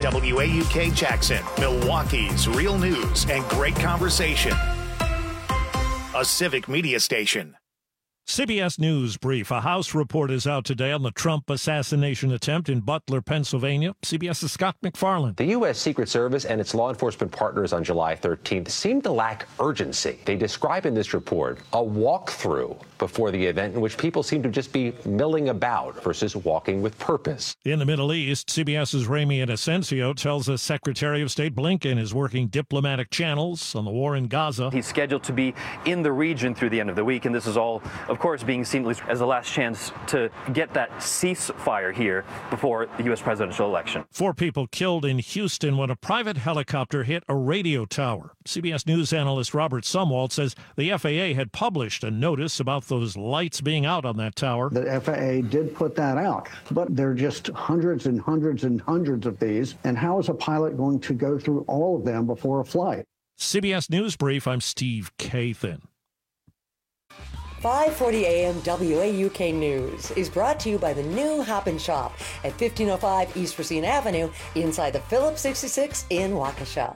WAUK Jackson, Milwaukee's real news and great conversation. A Civic Media station. CBS News Brief. A House report is out today on the Trump assassination attempt in Butler, Pennsylvania. CBS's Scott McFarland. The U.S. Secret Service and its law enforcement partners on July 13th seemed to lack urgency. They describe in this report a walkthrough before the event in which people seem to just be milling about versus walking with purpose. In the Middle East, CBS's Rami Inocencio tells us Secretary of State Blinken is working diplomatic channels on the war in Gaza. He's scheduled to be in the region through the end of the week, and this is all, of course, being seen at least as the last chance to get that ceasefire here before the U.S. presidential election. 4 people killed in Houston when a private helicopter hit a radio tower. CBS News analyst Robert Sumwalt says the FAA had published a notice about those lights being out on that tower. The FAA did put that out, but there are just hundreds and hundreds and hundreds of these. And how is a pilot going to go through all of them before a flight? CBS News Brief, I'm Steve Kathan. 5:40 a.m. WAUK News is brought to you by the new Hop and Shop at 1505 East Racine Avenue inside the Phillips 66 in Waukesha.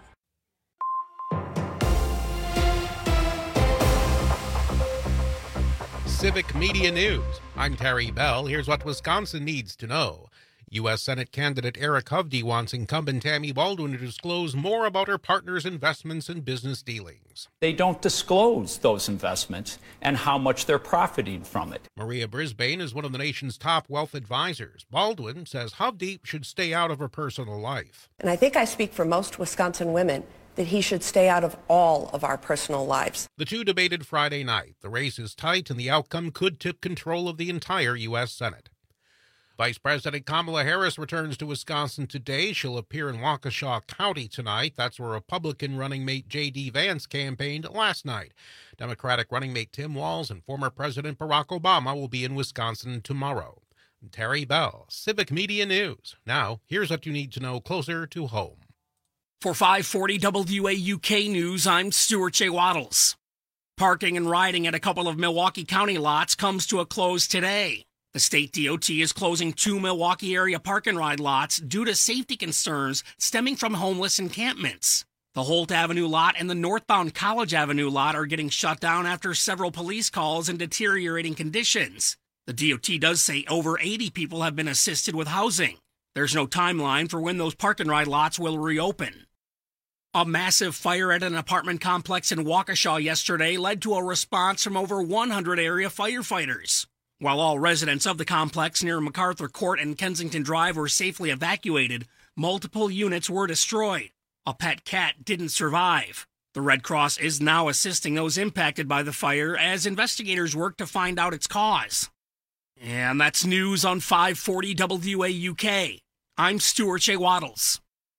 Civic Media News. I'm Terry Bell. Here's what Wisconsin needs to know. U.S. Senate candidate Eric Hovde wants incumbent Tammy Baldwin to disclose more about her partner's investments and business dealings. They don't disclose those investments and how much they're profiting from it. Maria Brisbane is one of the nation's top wealth advisors. Baldwin says Hovde should stay out of her personal life. And I think I speak for most Wisconsin women that he should stay out of all of our personal lives. The two debated Friday night. The race is tight, and the outcome could tip control of the entire U.S. Senate. Vice President Kamala Harris returns to Wisconsin today. She'll appear in Waukesha County tonight. That's where Republican running mate J.D. Vance campaigned last night. Democratic running mate Tim Walz and former President Barack Obama will be in Wisconsin tomorrow. I'm Terry Bell, Civic Media News. Now, here's what you need to know closer to home. For 540 WAUK News, I'm Stuart J. Waddles. Parking and riding at a couple of Milwaukee County lots comes to a close today. The state DOT is closing 2 Milwaukee area park and ride lots due to safety concerns stemming from homeless encampments. The Holt Avenue lot and the northbound College Avenue lot are getting shut down after several police calls and deteriorating conditions. The DOT does say over 80 people have been assisted with housing. There's no timeline for when those park and ride lots will reopen. A massive fire at an apartment complex in Waukesha yesterday led to a response from over 100 area firefighters. While all residents of the complex near MacArthur Court and Kensington Drive were safely evacuated, multiple units were destroyed. A pet cat didn't survive. The Red Cross is now assisting those impacted by the fire as investigators work to find out its cause. And that's news on 540 WAUK. I'm Stuart J. Waddles.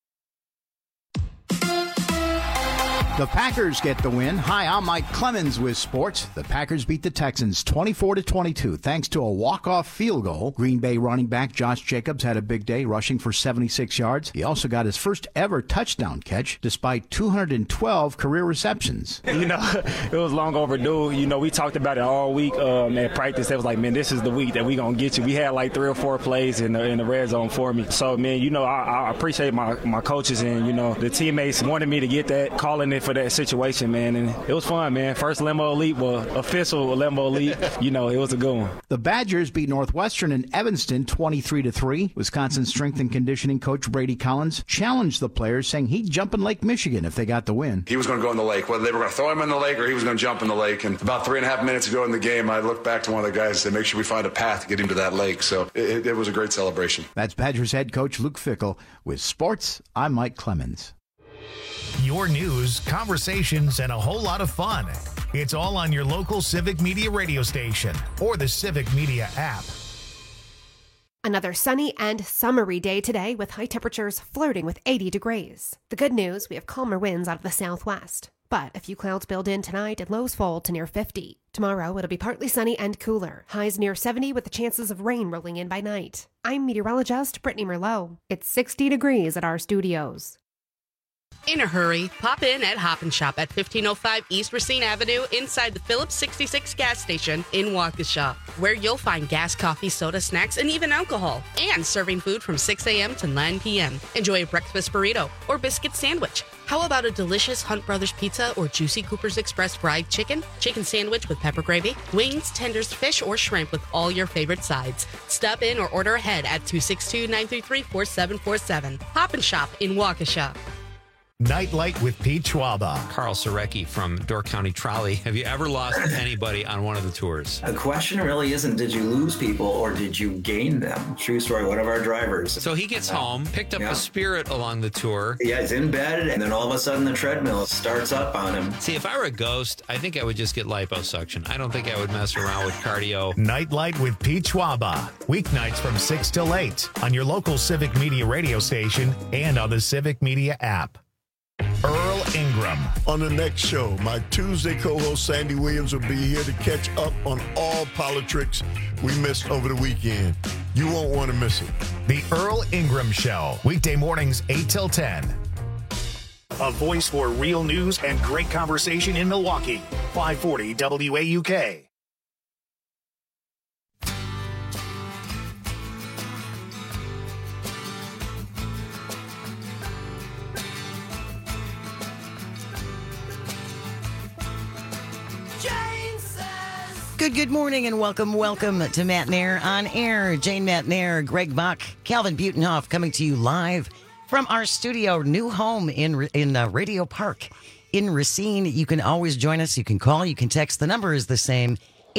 The Packers get the win. Hi, I'm Mike Clemens with sports. The Packers beat the Texans 24-22 thanks to a walk-off field goal. Green Bay running back Josh Jacobs had a big day, rushing for 76 yards. He also got his first ever touchdown catch despite 212 career receptions. It was long overdue. We talked about it all week at practice. It was like, man, this is the week that we going to get you. We had like 3 or 4 plays in the red zone for me. So, man, I appreciate my coaches and, the teammates wanted me to get that, calling it for that situation, man, and it was fun, man. First Limbo Elite, official Limbo Elite, it was a good one. The Badgers beat Northwestern in Evanston 23-3. Wisconsin strength and conditioning coach Brady Collins challenged the players, saying he'd jump in Lake Michigan if they got the win. He was going to go in the lake, whether they were going to throw him in the lake or he was going to jump in the lake. And about 3.5 minutes ago in the game, I looked back to one of the guys and said, make sure we find a path to get him to that lake. So it was a great celebration. That's Badgers head coach Luke Fickell. With sports, I'm Mike Clemens. Your news, conversations, and a whole lot of fun. It's all on your local Civic Media radio station or the Civic Media app. Another sunny and summery day today with high temperatures flirting with 80 degrees. The good news, we have calmer winds out of the southwest. But a few clouds build in tonight and lows fall to near 50. Tomorrow, it'll be partly sunny and cooler. Highs near 70 with the chances of rain rolling in by night. I'm meteorologist Brittany Merlot. It's 60 degrees at our studios. In a hurry, pop in at Hop & Shop at 1505 East Racine Avenue inside the Phillips 66 gas station in Waukesha, where you'll find gas, coffee, soda, snacks, and even alcohol, and serving food from 6 a.m. to 9 p.m. Enjoy a breakfast burrito or biscuit sandwich. How about a delicious Hunt Brothers pizza or juicy Cooper's Express fried chicken sandwich with pepper gravy, wings, tenders, fish, or shrimp with all your favorite sides? Stop in or order ahead at 262-933-4747. Hop & Shop in Waukesha. Nightlight with Pete Schwaba. Carl Sarecki from Door County Trolley. Have you ever lost anybody on one of the tours? The question really isn't did you lose people or did you gain them? True story, one of our drivers. So he gets home, picked up a Spirit along the tour. Yeah, he's in bed, and then all of a sudden the treadmill starts up on him. See, if I were a ghost, I think I would just get liposuction. I don't think I would mess around with cardio. Nightlight with Pete Schwaba. Weeknights from 6 till 8 on your local Civic Media radio station and on the Civic Media app. Earl Ingram. On the next show, my Tuesday co-host Sandy Williams will be here to catch up on all politics we missed over the weekend. You won't want to miss it. The Earl Ingram Show, weekday mornings 8 till 10. A voice for real news and great conversation in Milwaukee. 540 WAUK. Good morning and welcome to Matt Nair on Air. Jane Matt Nair, Greg Bach, Calvin Butenhoff coming to you live from our studio, new home in Radio Park in Racine. You can always join us. You can call, you can text. The number is the same,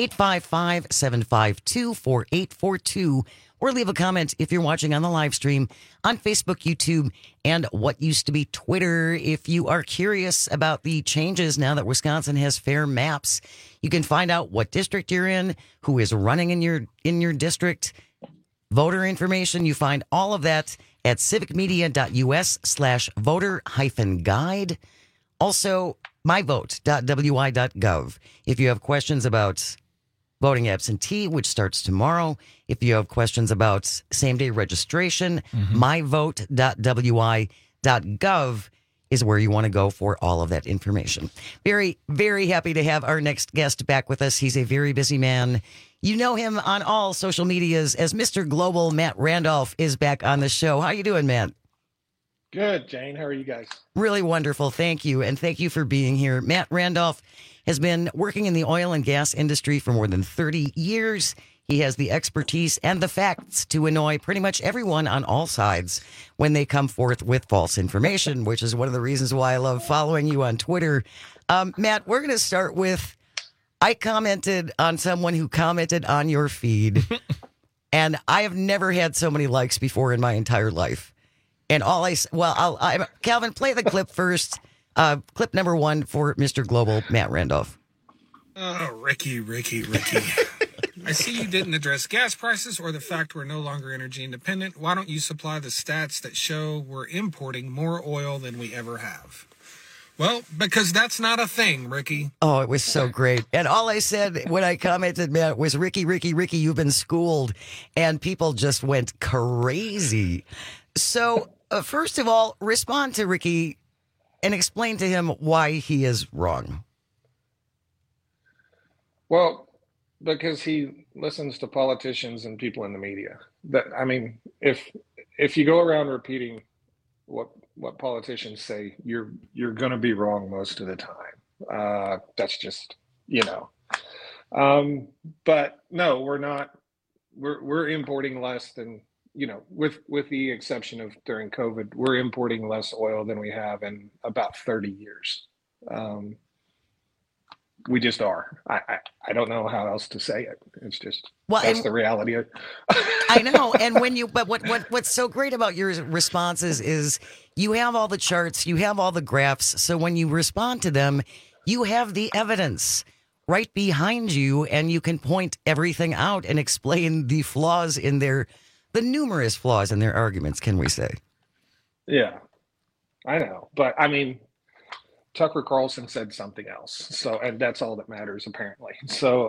855-752-4842. Or leave a comment if you're watching on the live stream on Facebook, YouTube, and what used to be Twitter. If you are curious about the changes now that Wisconsin has fair maps, you can find out what district you're in, who is running in your district, voter information. You find all of that at civicmedia.us/voter-guide. Also, myvote.wi.gov. If you have questions about voting absentee, which starts tomorrow. If you have questions about same-day registration, myvote.wi.gov is where you want to go for all of that information. Very, very happy to have our next guest back with us. He's a very busy man. You know him on all social medias as Mr. Global. Matt Randolph is back on the show. How you doing, Matt? Good, Jane. How are you guys? Really wonderful. Thank you. And thank you for being here. Matt Randolph has been working in the oil and gas industry for more than 30 years. He has the expertise and the facts to annoy pretty much everyone on all sides when they come forth with false information, which is one of the reasons why I love following you on Twitter. Matt, we're going to start with, I commented on someone who commented on your feed, and I have never had so many likes before in my entire life. And Calvin, play the clip first. Clip number 1 for Mr. Global, Matt Randolph. Oh, Ricky. I see you didn't address gas prices or the fact we're no longer energy independent. Why don't you supply the stats that show we're importing more oil than we ever have? Well, because that's not a thing, Ricky. Oh, it was so great. And all I said when I commented, Matt, was, Ricky, you've been schooled. And people just went crazy. So, first of all, respond to Ricky and explain to him why he is wrong. Well, because he listens to politicians and people in the media. If you go around repeating what politicians say, you're going to be wrong most of the time. That's just, but no, we're not. We're importing less than, with the exception of during COVID, we're importing less oil than we have in about 30 years. We just are. I don't know how else to say it. It's just, that's the reality of I know. And what's so great about your responses is you have all the charts, you have all the graphs. So when you respond to them, you have the evidence right behind you and you can point everything out and explain the flaws in the numerous flaws in their arguments, can we say? Yeah, I know. But Tucker Carlson said something else. So, and that's all that matters apparently. So,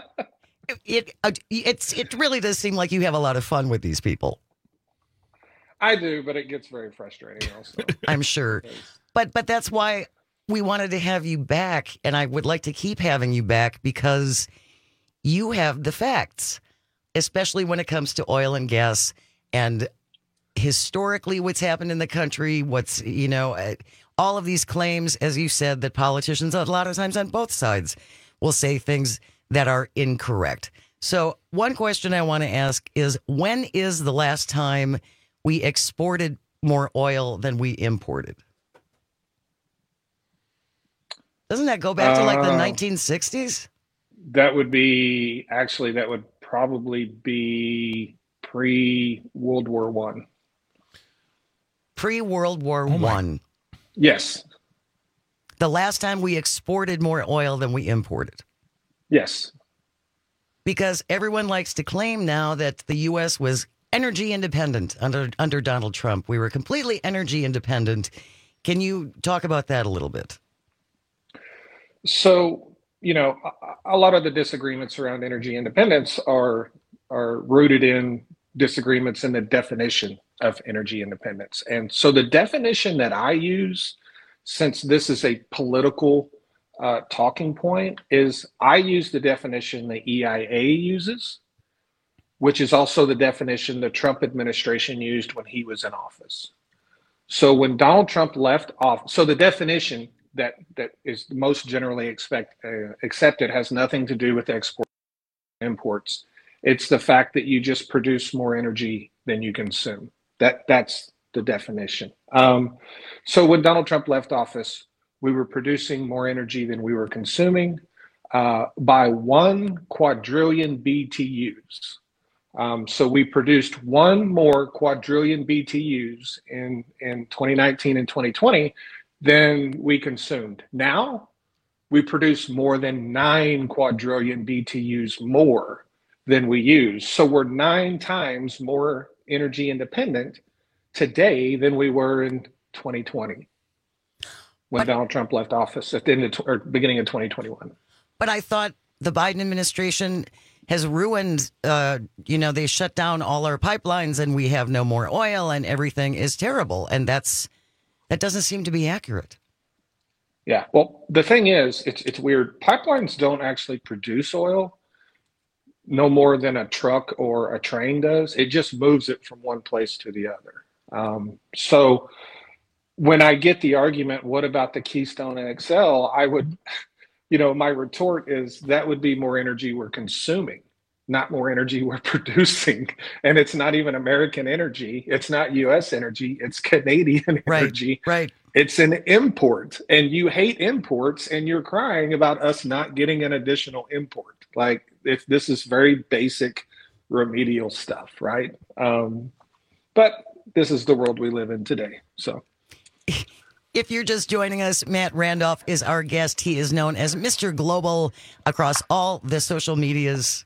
It really does seem like you have a lot of fun with these people. I do, but it gets very frustrating also. I'm sure. But that's why we wanted to have you back, and I would like to keep having you back because you have the facts, especially when it comes to oil and gas and historically what's happened in the country, what's, all of these claims, as you said, that politicians a lot of times on both sides will say things that are incorrect. So one question I want to ask is, when is the last time we exported more oil than we imported? Doesn't that go back to like the 1960s? That would probably be pre-World War One. Pre-World War One. Yes. The last time we exported more oil than we imported. Yes. Because everyone likes to claim now that the U.S. was energy independent under Donald Trump. We were completely energy independent. Can you talk about that a little bit? So, a lot of the disagreements around energy independence are rooted in disagreements in the definition of energy independence. And so the definition that I use, since this is a political talking point, is I use the definition the EIA uses, which is also the definition the Trump administration used when he was in office. So when Donald Trump left office, so the definition that is most generally accepted has nothing to do with export and imports. It's the fact that you just produce more energy than you consume. That's the definition. So when Donald Trump left office, we were producing more energy than we were consuming by 1 quadrillion BTUs. So we produced 1 more quadrillion BTUs in 2019 and 2020 than we consumed. Now we produce more than 9 quadrillion BTUs more than we use. So we're 9 times more energy independent today than we were in 2020 when Donald Trump left office at the end of, or beginning of 2021. But I thought the Biden administration has ruined, they shut down all our pipelines and we have no more oil and everything is terrible. And that doesn't seem to be accurate. Yeah. Well, the thing is, it's weird. Pipelines don't actually produce oil no more than a truck or a train does. It just moves it from one place to the other. So when I get the argument, what about the Keystone XL? I would, my retort is that would be more energy we're consuming, not more energy we're producing. And it's not even American energy. It's not U.S. energy. It's Canadian energy. Right. It's an import. And you hate imports and you're crying about us not getting an additional import. Like, if this is very basic remedial stuff, right? But this is the world we live in today. So if you're just joining us, Matt Randolph is our guest. He is known as Mr. Global across all the social medias.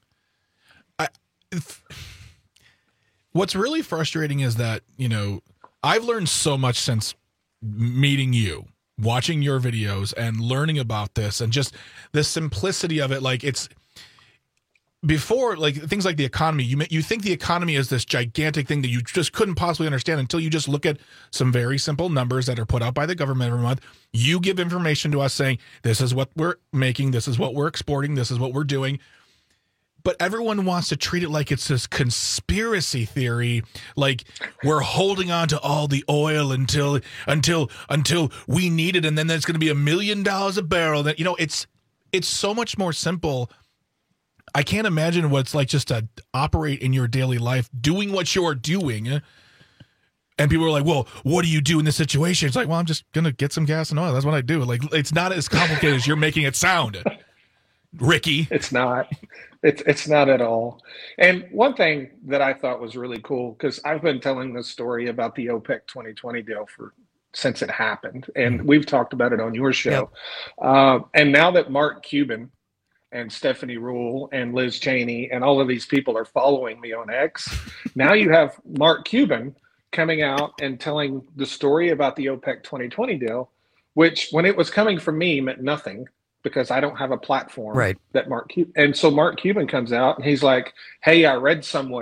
What's really frustrating is that, I've learned so much since meeting you, watching your videos and learning about this and just the simplicity of it. Like, it's before, like things like the economy, you think the economy is this gigantic thing that you just couldn't possibly understand until you just look at some very simple numbers that are put out by the government every month. You give information to us saying, this is what we're making, this is what we're exporting, this is what we're doing. But everyone wants to treat it like it's this conspiracy theory, like we're holding on to all the oil until we need it, and then there's going to be $1 million a barrel. That it's so much more simple. I can't imagine what it's like just to operate in your daily life, doing what you're doing. And people are like, well, what do you do in this situation? It's like, well, I'm just going to get some gas and oil. That's what I do. Like, it's not as complicated as you're making it sound, Ricky. It's not. It's not at all. And one thing that I thought was really cool, because I've been telling this story about the OPEC 2020 deal since it happened. And we've talked about it on your show. Yep. And now that Mark Cuban and Stephanie Ruhle and Liz Cheney and all of these people are following me on X, now you have Mark Cuban coming out and telling the story about the OPEC 2020 deal, which when it was coming from me meant nothing because I don't have a platform that Mark Cuban. And so Mark Cuban comes out and he's like, hey, I read somewhere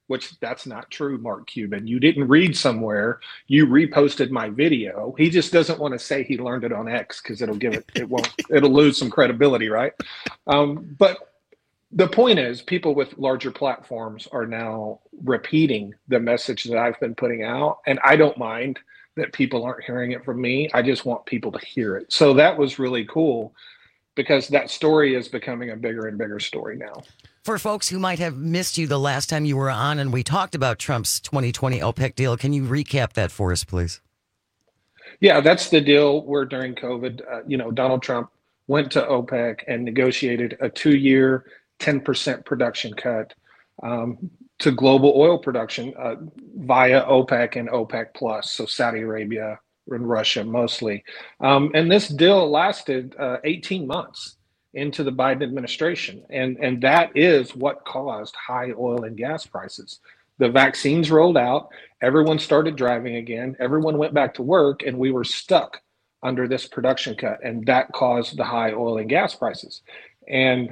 which that's not true, Mark Cuban. You didn't read somewhere. You reposted my video. He just doesn't want to say he learned it on X because it'll lose some credibility, right? But the point is, people with larger platforms are now repeating the message that I've been putting out, and I don't mind that people aren't hearing it from me. I just want people to hear it. So that was really cool because that story is becoming a bigger and bigger story now. For folks who might have missed you the last time you were on and we talked about Trump's 2020 OPEC deal, can you recap that for us, please? Yeah, that's the deal where during COVID, Donald Trump went to OPEC and negotiated a 2-year, 10% production cut to global oil production via OPEC and OPEC Plus, so Saudi Arabia and Russia mostly. And this deal lasted 18 months into the Biden administration. And that is what caused high oil and gas prices. The vaccines rolled out, everyone started driving again, everyone went back to work, and we were stuck under this production cut. And that caused the high oil and gas prices. And,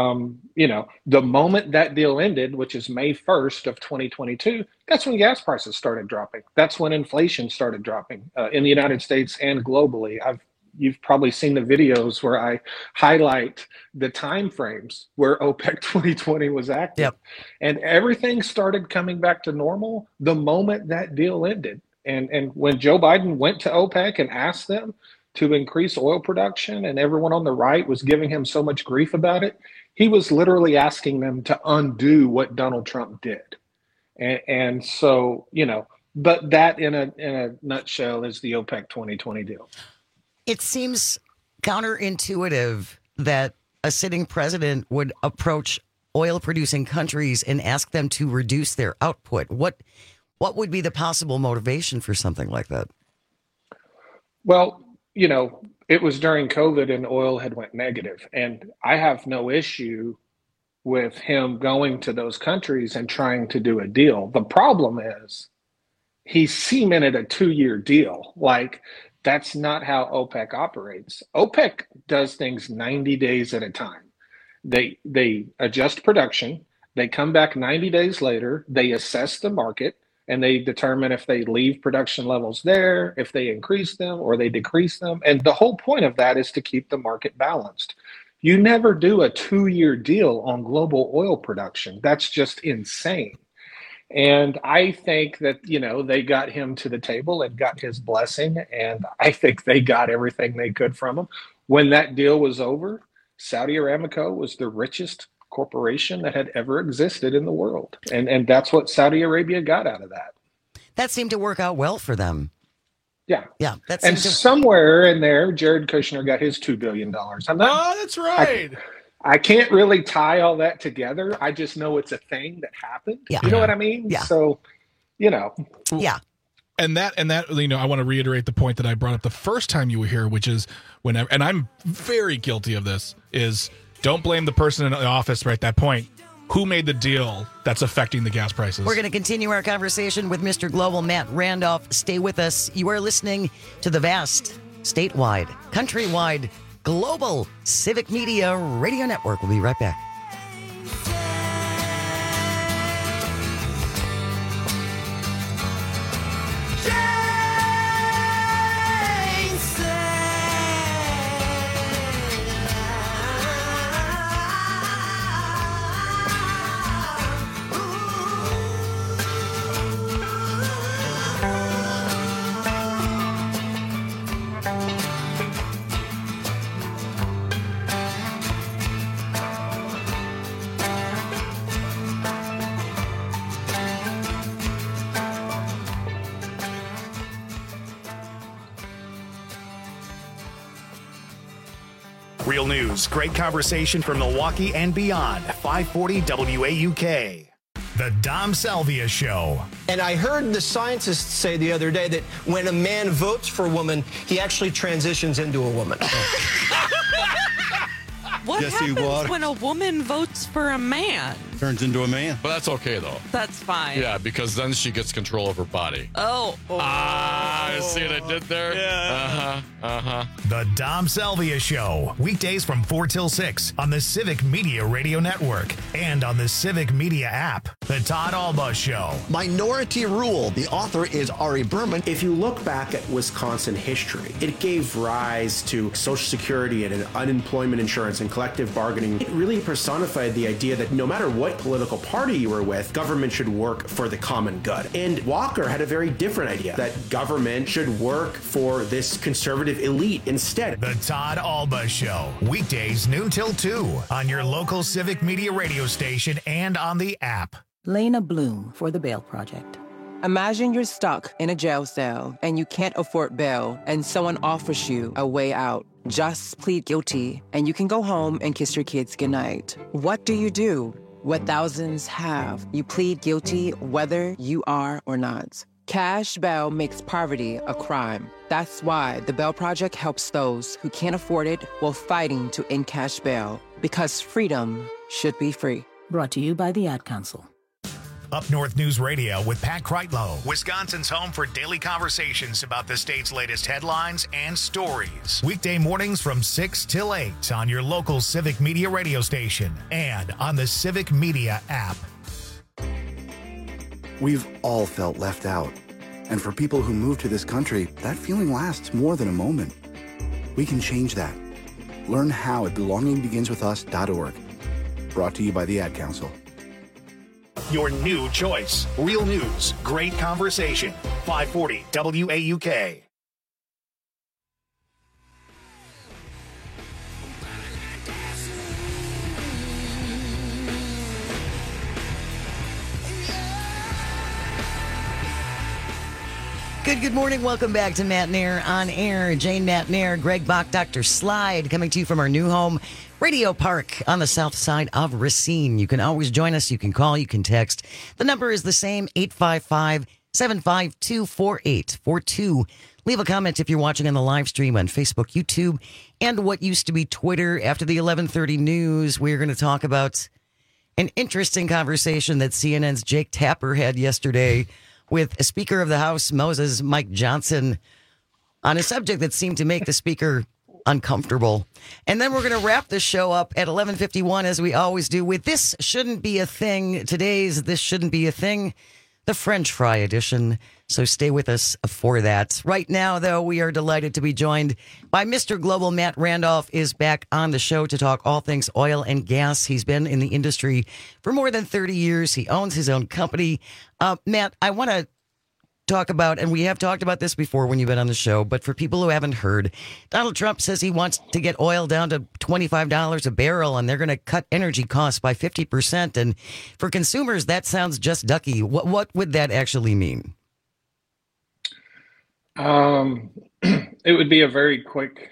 the moment that deal ended, which is May 1st of 2022, that's when gas prices started dropping. That's when inflation started dropping in the United States and globally. You've probably seen the videos where I highlight the time frames where OPEC 2020 was active. Yep. And everything started coming back to normal the moment that deal ended. And when Joe Biden went to OPEC and asked them to increase oil production, and everyone on the right was giving him so much grief about it, he was literally asking them to undo what Donald Trump did. And so, but that in a nutshell is the OPEC 2020 deal. It seems counterintuitive that a sitting president would approach oil-producing countries and ask them to reduce their output. What would be the possible motivation for something like that? Well, it was during COVID and oil had went negative. And I have no issue with him going to those countries and trying to do a deal. The problem is he cemented a 2-year deal. Like, that's not how OPEC operates. OPEC does things 90 days at a time. They adjust production. They come back 90 days later. They assess the market, and they determine if they leave production levels there, if they increase them or they decrease them. And the whole point of that is to keep the market balanced. You never do a 2-year deal on global oil production. That's just insane. And I think that, they got him to the table and got his blessing. And I think they got everything they could from him. When that deal was over, Saudi Aramco was the richest corporation that had ever existed in the world. And that's what Saudi Arabia got out of that. That seemed to work out well for them. Yeah. Yeah. And somewhere in there, Jared Kushner got his $2 billion. That's right. I can't really tie all that together. I just know it's a thing that happened. Yeah. You know what I mean? Yeah. So, Yeah. And that, I want to reiterate the point that I brought up the first time you were here, which is whenever, and I'm very guilty of this, is don't blame the person in the office right at that point. Who made the deal that's affecting the gas prices? We're going to continue our conversation with Mr. Global, Matt Randolph. Stay with us. You are listening to the vast, statewide, countrywide, global civic media radio network. We'll be right back. Real news, great conversation from Milwaukee and beyond. 540 WAUK. The Dom Salvia Show. And I heard the scientists say the other day that when a man votes for a woman, he actually transitions into a woman. What happens when a woman votes for a man? turns into a man. But that's okay, though. That's fine. Yeah, because then she gets control of her body. Oh. See what I did there? Yeah. The Dom Salvia Show, weekdays from 4 till 6 on the Civic Media Radio Network and on the Civic Media app. The Todd Alba Show. Minority Rule. The author is Ari Berman. If you look back at Wisconsin history, it gave rise to Social Security and unemployment insurance and collective bargaining. It really personified the idea that no matter what political party you were with, government should work for the common good. And Walker had a very different idea, that government should work for this conservative elite instead. The Todd Alba Show, weekdays noon till 2 on your local Civic Media radio station and on the app. Lena Bloom for the Bail Project. Imagine you're stuck in a jail cell and you can't afford bail and someone offers you a way out. Just plead guilty and you can go home and kiss your kids goodnight. What do? What thousands have. You plead guilty whether you are or not. Cash bail makes poverty a crime. That's why the Bail Project helps those who can't afford it while fighting to end cash bail. Because freedom should be free. Brought to you by the Ad Council. Up North News Radio with Pat Kreitlow, Wisconsin's home for daily conversations about the state's latest headlines and stories. Weekday mornings from 6 till 8 on your local Civic Media radio station and on the Civic Media app. We've all felt left out. And for people who move to this country, that feeling lasts more than a moment. We can change that. Learn how at belongingbeginswithus.org. Brought to you by the Ad Council. Your new choice. Real news, great conversation. 540 WAUK. Good morning. Welcome back to Matt Nair on Air. Jane Matt Nair, Greg Bach, Dr. Slide, coming to you from our new home, Radio Park on the south side of Racine. You can always join us. You can call. You can text. The number is the same, 855-752-4842. Leave a comment if you're watching on the live stream on Facebook, YouTube, and what used to be Twitter. After the 11:30 news, we're going to talk about an interesting conversation that CNN's Jake Tapper had yesterday with Speaker of the House, Moses Mike Johnson, on a subject that seemed to make the speaker uncomfortable. And then we're going to wrap the show up at 11:51, as we always do, with This Shouldn't Be a Thing. Today's This Shouldn't Be a Thing, the French fry edition. So stay with us for that. Right now, though, we are delighted to be joined by Mr. Global. Matt Randolph is back on the show to talk all things oil and gas. He's been in the industry for more than 30 years. He owns his own company. Matt, I want to talk about, and we have talked about this before when you've been on the show, but for people who haven't heard, Donald Trump says he wants to get oil down to $25 a barrel, and they're going to cut energy costs by 50%. And for consumers, that sounds just ducky. What would that actually mean? It would be a very quick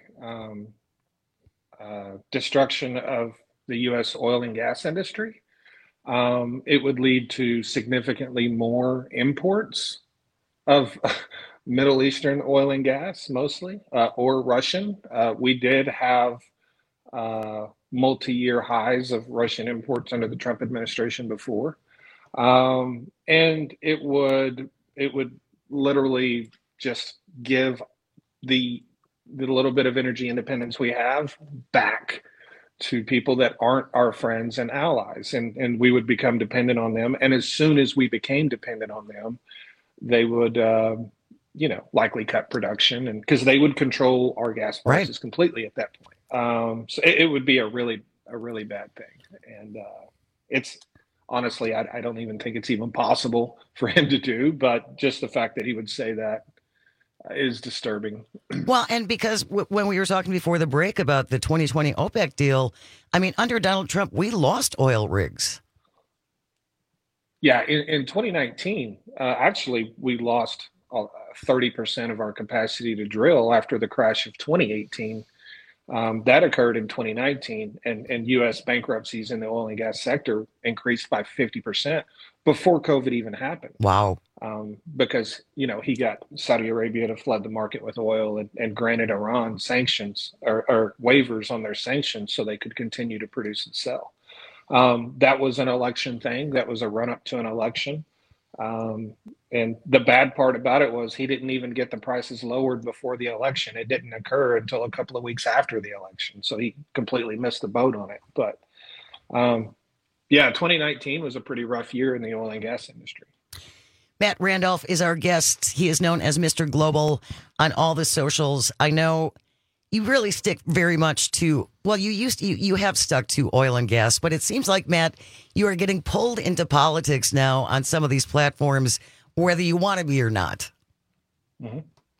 destruction of the U.S. oil and gas industry. It would lead to significantly more imports of Middle Eastern oil and gas, mostly, or Russian. We did have multi-year highs of Russian imports under the Trump administration before. And it would literally just give the little bit of energy independence we have back to people that aren't our friends and allies, and we would become dependent on them. And as soon as we became dependent on them, they would, likely cut production, and because they would control our gas prices completely at that point. So it would be a really bad thing. And it's honestly, I don't even think it's even possible for him to do. But just the fact that he would say that is disturbing. Well, and because when we were talking before the break about the 2020 OPEC deal, I mean, under Donald Trump, we lost oil rigs. Yeah, in 2019, actually, we lost 30% of our capacity to drill after the crash of 2018. That occurred in 2019, and U.S. bankruptcies in the oil and gas sector increased by 50% before COVID even happened. Wow. Because, he got Saudi Arabia to flood the market with oil and granted Iran sanctions or waivers on their sanctions so they could continue to produce and sell. That was an election thing. That was a run up to an election. And the bad part about it was he didn't even get the prices lowered before the election. It didn't occur until a couple of weeks after the election. So he completely missed the boat on it. But 2019 was a pretty rough year in the oil and gas industry. Matt Randolph is our guest. He is known as Mr. Global on all the socials. I know you really stick very much to, well, you have stuck to oil and gas, but it seems like, Matt, you are getting pulled into politics now on some of these platforms, whether you want to be or not. Mm-hmm.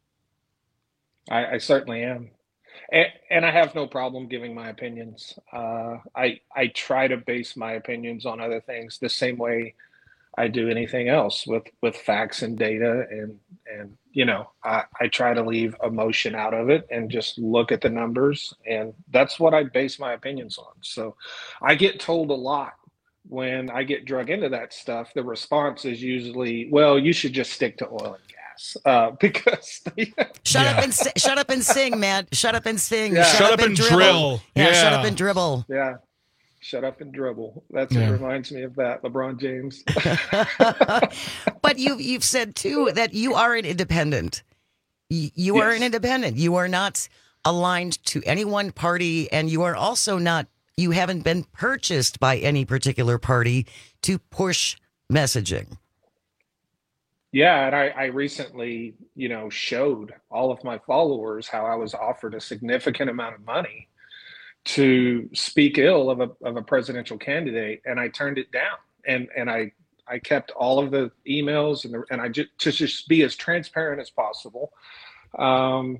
I certainly am. And I have no problem giving my opinions. I try to base my opinions on other things the same way I do anything else, with facts and data, and I try to leave emotion out of it and just look at the numbers, and that's what I base my opinions on. So I get told a lot when I get drug into that stuff. The response is usually, well, you should just stick to oil and gas, because shut up and sing, Matt. Shut up and sing. Yeah. Shut up and drill. Yeah, shut up and dribble. Yeah. Shut up and dribble. That's what reminds me of that, LeBron James. But you've said, too, that you are an independent. You are an independent. You are not aligned to any one party, and you are also not, you haven't been purchased by any particular party to push messaging. Yeah, and I recently, showed all of my followers how I was offered a significant amount of money to speak ill of a presidential candidate, and I turned it down. And I kept all of the emails and I just be as transparent as possible. And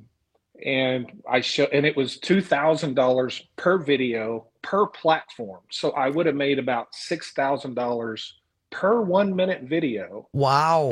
it was $2,000 per video per platform. So I would have made about $6,000 per 1 minute video. Wow.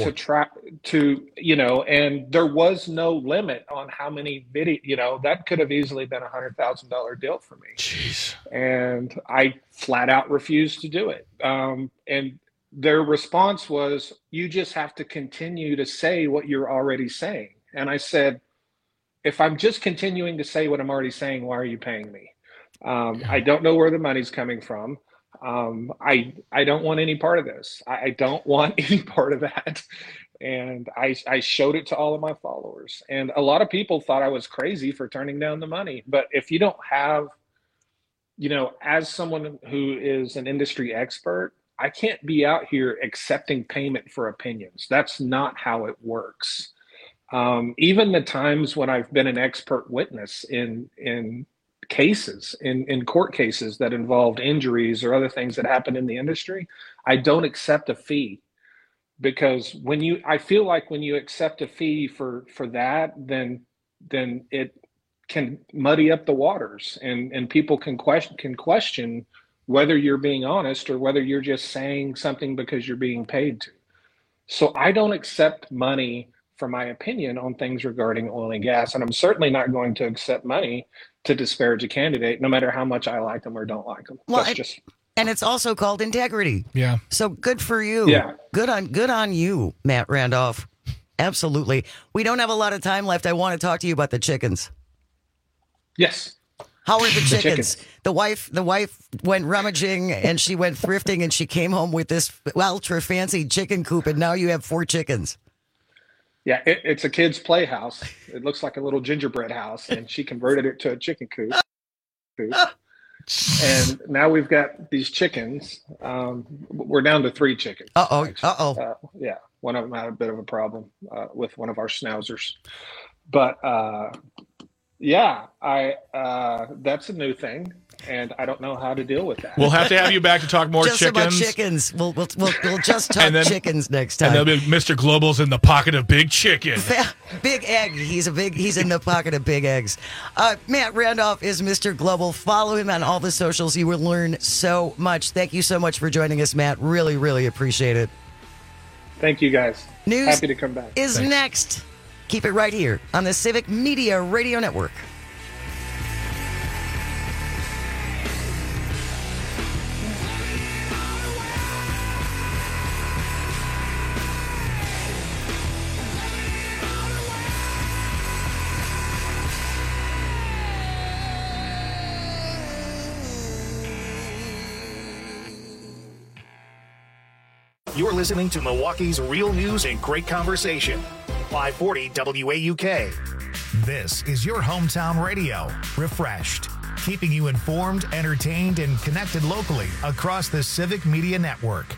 And there was no limit on how many video, that could have easily been $100,000 deal for me. Jeez. And I flat out refused to do it. And their response was, you just have to continue to say what you're already saying. And I said, if I'm just continuing to say what I'm already saying, why are you paying me? I don't know where the money's coming from. I don't want any part of this. I don't want any part of that. And I showed it to all of my followers. And a lot of people thought I was crazy for turning down the money. But if you don't have, as someone who is an industry expert, I can't be out here accepting payment for opinions. That's not how it works. Even the times when I've been an expert witness in cases, in court cases that involved injuries or other things that happen in the industry, I don't accept a fee, because I feel like when you accept a fee for that, then it can muddy up the waters, and people can question whether you're being honest or whether you're just saying something because you're being paid to. So I don't accept money for my opinion on things regarding oil and gas, and I'm certainly not going to accept money to disparage a candidate, no matter how much I like them or don't like them. Well, and it's also called integrity. Yeah. So good for you. Yeah. Good on you, Matt Randolph. Absolutely. We don't have a lot of time left. I want to talk to you about the chickens. Yes. How are the chickens? The wife went rummaging and she went thrifting and she came home with this ultra fancy chicken coop, and now you have 4 chickens. Yeah, it's a kid's playhouse. It looks like a little gingerbread house, and she converted it to a chicken coop. And now we've got these chickens. We're down to 3 chickens. Yeah, one of them had a bit of a problem with one of our schnauzers. But that's a new thing, and I don't know how to deal with that. We'll have to have you back to talk more just chickens. About chickens. We'll just talk chickens next time. And there'll be Mr. Global's in the pocket of big chicken. Big egg. He's in the pocket of big eggs. Matt Randolph is Mr. Global. Follow him on all the socials. You will learn so much. Thank you so much for joining us, Matt. Really, really appreciate it. Thank you, guys. News happy to come back. Is next. Keep it right here on the Civic Media Radio Network. You're listening to Milwaukee's real news and great conversation. 540 WAUK. This is your hometown radio. Refreshed. Keeping you informed, entertained, and connected locally across the Civic Media Network.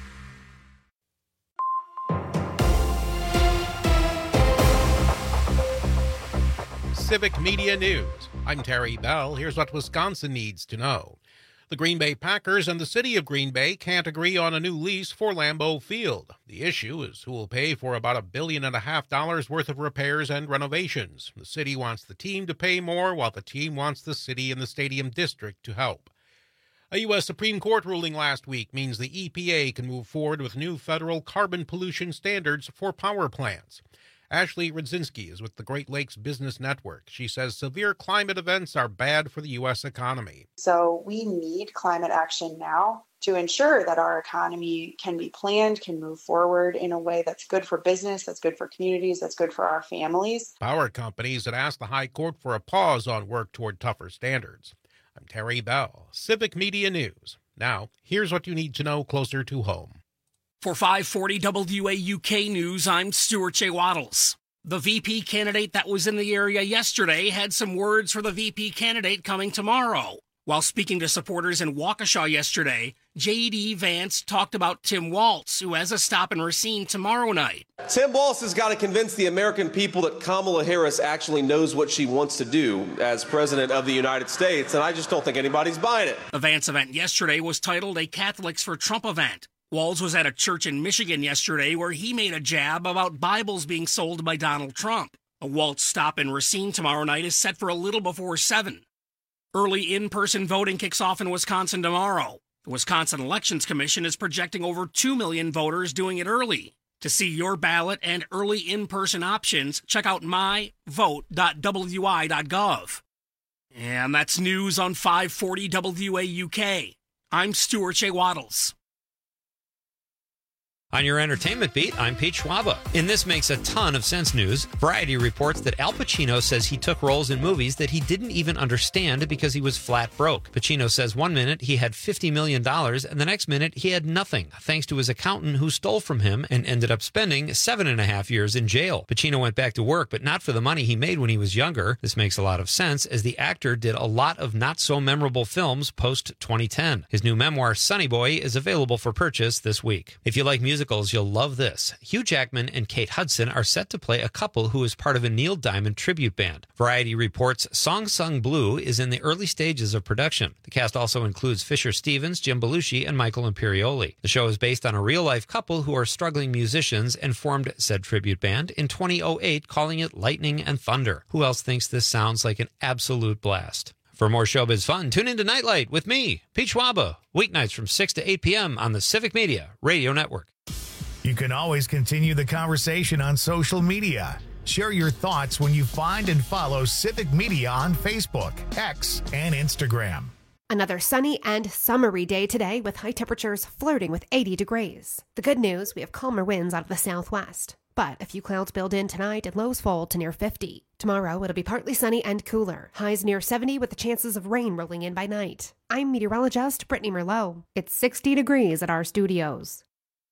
Civic Media News. I'm Terry Bell. Here's what Wisconsin needs to know. The Green Bay Packers and the city of Green Bay can't agree on a new lease for Lambeau Field. The issue is who will pay for about $1.5 billion worth of repairs and renovations. The city wants the team to pay more, while the team wants the city and the stadium district to help. A U.S. Supreme Court ruling last week means the EPA can move forward with new federal carbon pollution standards for power plants. Ashley Rudzinski is with the Great Lakes Business Network. She says severe climate events are bad for the U.S. economy. So we need climate action now to ensure that our economy can be planned, can move forward in a way that's good for business, that's good for communities, that's good for our families. Power companies had asked the High Court for a pause on work toward tougher standards. I'm Terry Bell, Civic Media News. Now, here's what you need to know closer to home. For 540 WAUK News, I'm Stuart J. Waddles. The VP candidate that was in the area yesterday had some words for the VP candidate coming tomorrow. While speaking to supporters in Waukesha yesterday, J.D. Vance talked about Tim Walz, who has a stop in Racine tomorrow night. Tim Walz has got to convince the American people that Kamala Harris actually knows what she wants to do as president of the United States, and I just don't think anybody's buying it. The Vance event yesterday was titled a Catholics for Trump event. Walz was at a church in Michigan yesterday where he made a jab about Bibles being sold by Donald Trump. A Walz stop in Racine tomorrow night is set for a little before 7. Early in-person voting kicks off in Wisconsin tomorrow. The Wisconsin Elections Commission is projecting over 2 million voters doing it early. To see your ballot and early in-person options, check out myvote.wi.gov. And that's news on 540 WAUK. I'm Stuart J. Waddles. On your entertainment beat, I'm Pete Schwaba. In This Makes a Ton of Sense news, Variety reports that Al Pacino says he took roles in movies that he didn't even understand because he was flat broke. Pacino says one minute he had $50 million and the next minute he had nothing, thanks to his accountant who stole from him and ended up spending 7.5 years in jail. Pacino went back to work, but not for the money he made when he was younger. This makes a lot of sense, as the actor did a lot of not-so-memorable films post-2010. His new memoir, Sonny Boy, is available for purchase this week. If you like music, you'll love this. Hugh Jackman and Kate Hudson are set to play a couple who is part of a Neil Diamond tribute band. Variety reports Song Sung Blue is in the early stages of production. The cast also includes Fisher Stevens, Jim Belushi, and Michael Imperioli. The show is based on a real-life couple who are struggling musicians and formed said tribute band in 2008, calling it Lightning and Thunder. Who else thinks this sounds like an absolute blast? For more showbiz fun, tune into Nightlight with me, Pete Schwaba, weeknights from 6 to 8 p.m. on the Civic Media Radio Network. You can always continue the conversation on social media. Share your thoughts when you find and follow Civic Media on Facebook, X, and Instagram. Another sunny and summery day today with high temperatures flirting with 80 degrees. The good news, we have calmer winds out of the southwest. But a few clouds build in tonight and lows fall to near 50. Tomorrow, it'll be partly sunny and cooler. Highs near 70 with the chances of rain rolling in by night. I'm meteorologist Brittany Merlot. It's 60 degrees at our studios.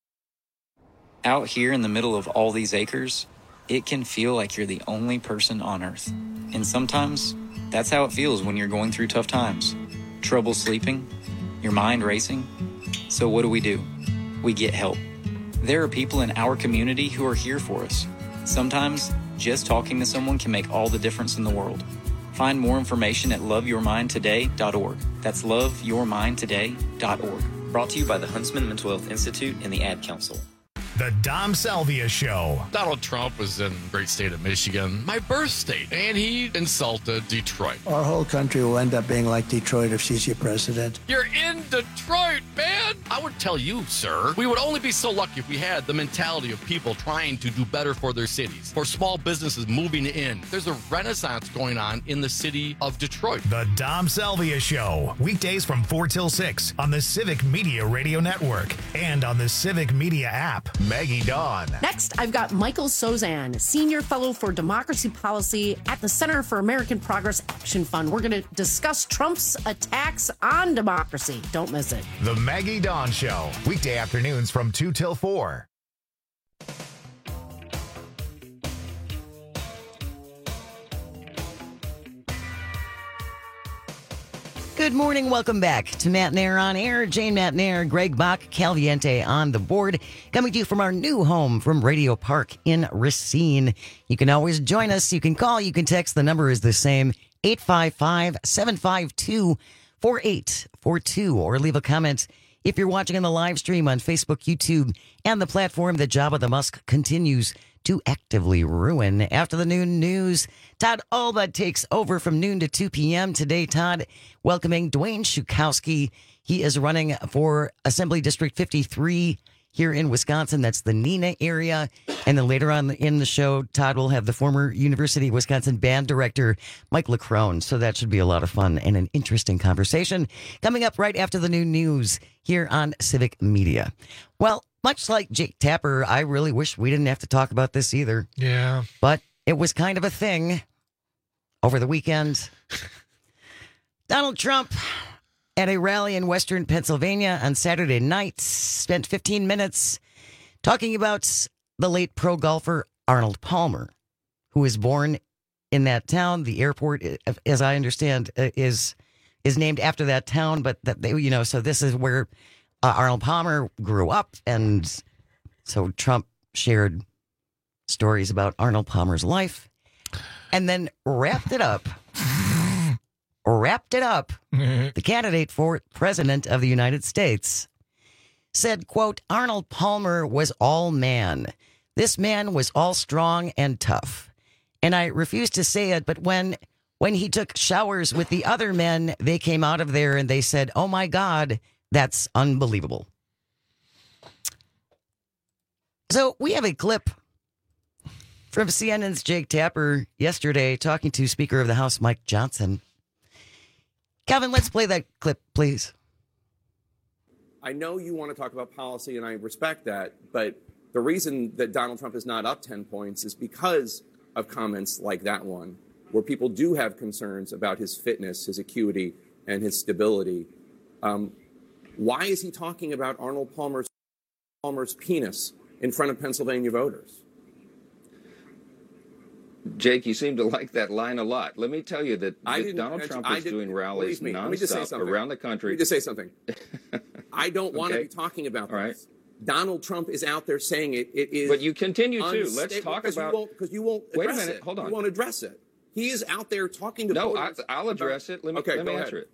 Out here in the middle of all these acres, it can feel like you're the only person on Earth. And sometimes, that's how it feels when you're going through tough times. Trouble sleeping, your mind racing. So what do? We get help. There are people in our community who are here for us. Sometimes, just talking to someone can make all the difference in the world. Find more information at loveyourmindtoday.org. That's loveyourmindtoday.org. Brought to you by the Huntsman Mental Health Institute and the Ad Council. The Dom Salvia Show. Donald Trump was in the great state of Michigan, my birth state, and he insulted Detroit. Our whole country will end up being like Detroit if she's your president. You're in Detroit, man! I would tell you, sir, we would only be so lucky if we had the mentality of people trying to do better for their cities, for small businesses moving in. There's a renaissance going on in the city of Detroit. The Dom Salvia Show. Weekdays from 4 till 6 on the Civic Media Radio Network and on the Civic Media app. Maggie Dawn. Next, I've got Michael Sozan, Senior Fellow for Democracy Policy at the Center for American Progress Action Fund. We're going to discuss Trump's attacks on democracy. Don't miss it. The Maggie Dawn Show, weekday afternoons from 2 till 4. Good morning. Welcome back to Matt Nair on Air. Jane Matt Nair, Greg Bach, Caliente on the board. Coming to you from our new home from Radio Park in Racine. You can always join us. You can call. You can text. The number is the same, 855-752-4842. Or leave a comment if you're watching on the live stream on Facebook, YouTube, and the platform that Jabba the Musk continues to actively ruin. After the noon news, Todd Alba takes over from noon to 2 p.m. today. Todd, welcoming Dwayne Schukowski. He is running for Assembly District 53 here in Wisconsin. That's the Neenah area. And then later on in the show, Todd will have the former University of Wisconsin band director, Mike LeCrone. So that should be a lot of fun and an interesting conversation coming up right after the noon news here on Civic Media. Well, much like Jake Tapper, I really wish we didn't have to talk about this either. Yeah. But it was kind of a thing over the weekend. Donald Trump at a rally in Western Pennsylvania on Saturday night spent 15 minutes talking about the late pro golfer Arnold Palmer, who was born in that town. The airport, as I understand, is named after that town, but that they, so this is where Arnold Palmer grew up, and so Trump shared stories about Arnold Palmer's life, and then wrapped it up. The candidate for president of the United States said, quote, Arnold Palmer was all man. This man was all strong and tough. And I refuse to say it, but when he took showers with the other men, they came out of there and they said, oh my God, that's unbelievable. So we have a clip from CNN's Jake Tapper yesterday talking to Speaker of the House Mike Johnson. Calvin, let's play that clip, please. I know you want to talk about policy, and I respect that, but the reason that Donald Trump is not up 10 points is because of comments like that one, where people do have concerns about his fitness, his acuity, and his stability. Why is he talking about Arnold Palmer's penis in front of Pennsylvania voters? Jake, you seem to like that line a lot. Let me tell you that Donald Trump is doing rallies nonstop around the country. Let me just say something. I don't want to be talking about this. Right. Donald Trump is out there saying it is. But you continue to. Let's talk about. Because you won't. Wait a minute. Hold on. You won't address it. He is out there talking to voters. No, I'll address it. Let me answer it.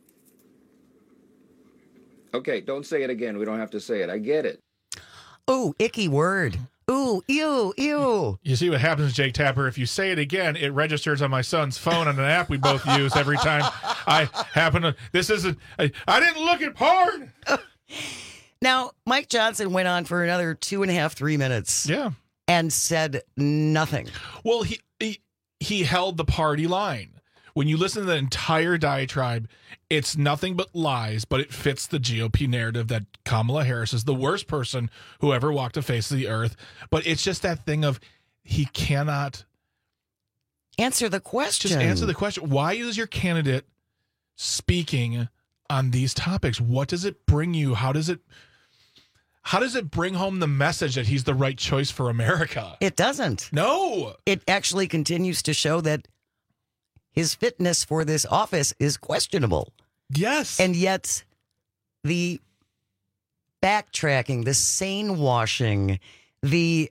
Okay, don't say it again. We don't have to say it. I get it. Ooh, icky word. Ooh, ew. You see what happens, Jake Tapper? If you say it again, it registers on my son's phone on an app we both use every time I happen to. This isn't. I didn't look at porn. Now, Mike Johnson went on for another 2.5, 3 minutes. Yeah. And said nothing. Well, he held the party line. When you listen to the entire diatribe, it's nothing but lies, but it fits the GOP narrative that Kamala Harris is the worst person who ever walked the face of the earth. But it's just that thing of he cannot answer the question. Just answer the question. Why is your candidate speaking on these topics? What does it bring you? How does it bring home the message that he's the right choice for America? It doesn't. No. It actually continues to show that his fitness for this office is questionable. Yes. And yet the backtracking, the sane washing, he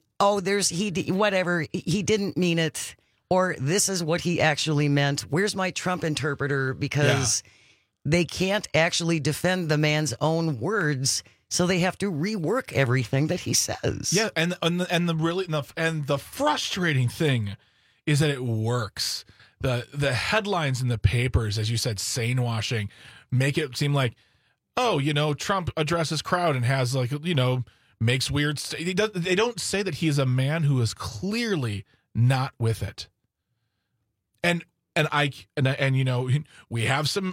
didn't mean it, or this is what he actually meant. Where's my Trump interpreter? Because they can't actually defend the man's own words, so they have to rework everything that he says. Yeah, and the frustrating thing is that it works. The headlines in the papers, as you said, sane washing, make it seem like, Trump addresses crowd and has makes weird. They don't say that he's a man who is clearly not with it. And we have some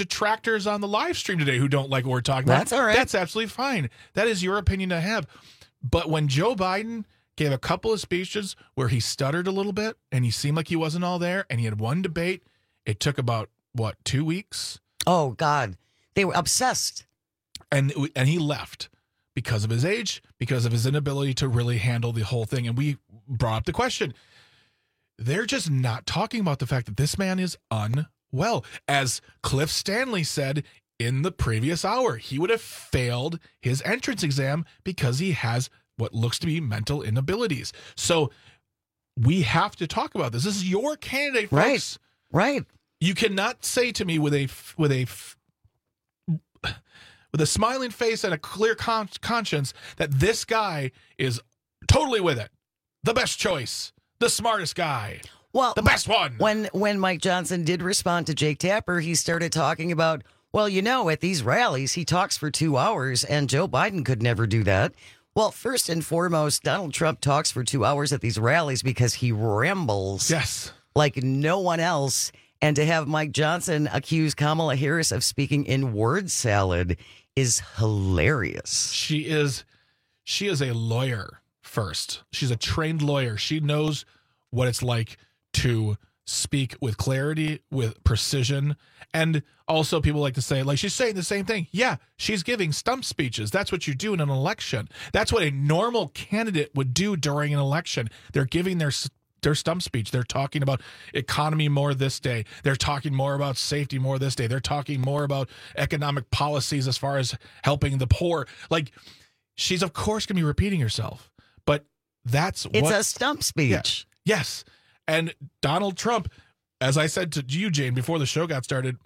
detractors on the live stream today who don't like what we're talking about. That's all right. That's absolutely fine. That is your opinion to have. But when Joe Biden gave a couple of speeches where he stuttered a little bit and he seemed like he wasn't all there, and he had one debate, it took about, 2 weeks? Oh, God. They were obsessed. And he left because of his age, because of his inability to really handle the whole thing. And we brought up the question. They're just not talking about the fact that this man is unwell. As Cliff Stanley said in the previous hour, he would have failed his entrance exam because he has what looks to be mental inabilities. So we have to talk about this. This is your candidate, folks. Right. You cannot say to me with a smiling face and a clear conscience that this guy is totally with it. The best choice. The smartest guy. Well, the best one. When Mike Johnson did respond to Jake Tapper, he started talking about, well, at these rallies, he talks for 2 hours, and Joe Biden could never do that. Well, first and foremost, Donald Trump talks for 2 hours at these rallies because he rambles. Yes. Like no one else. And to have Mike Johnson accuse Kamala Harris of speaking in word salad is hilarious. She is a lawyer first. She's a trained lawyer. She knows what it's like to speak with clarity, with precision. And also people like to say, like, she's saying the same thing. Yeah, she's giving stump speeches. That's what you do in an election. That's what a normal candidate would do during an election. They're giving their stump speech. They're talking about economy more this day. They're talking more about safety more this day. They're talking more about economic policies as far as helping the poor. Like, she's of course going to be repeating herself, but it's a stump speech. Yeah. Yes. And Donald Trump, as I said to you, Jane, before the show got started,